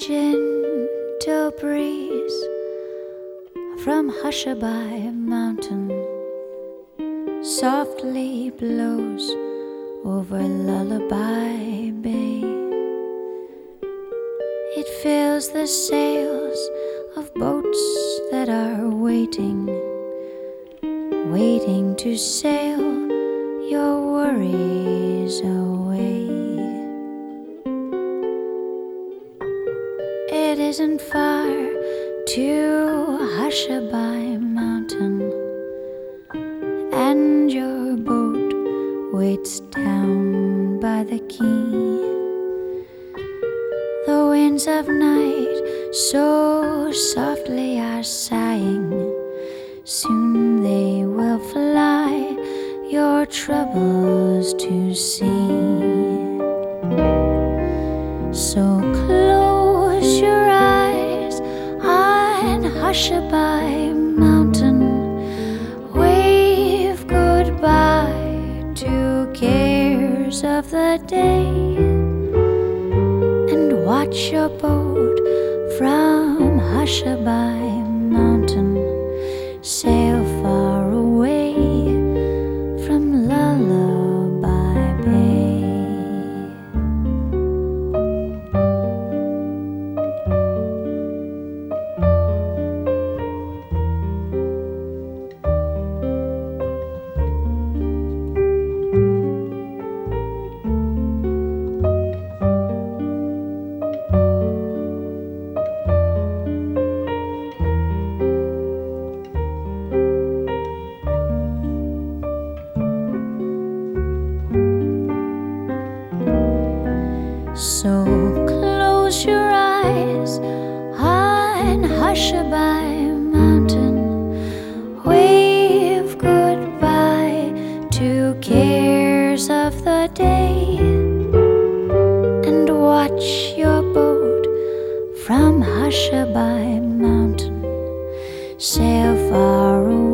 gentle breeze from Hushabye Mountain softly blows over Lullaby Bay. It fills the sails of boats that are waiting to sail your worries away. It isn't far to Hushabye Mountain, and your boat waits down by the quay. The winds of night so softly are sighing, soon they will fly your troubles to sea. So close your eyes on Hushabye Mountain, wave goodbye to cares of the day, and watch your boat from Hushabye Mountain sail far away from Lullaby Bay. So close your eyes on Hushabye Mountain, wave goodbye to cares of the day, and watch your boat from Hushabye Mountain sail far away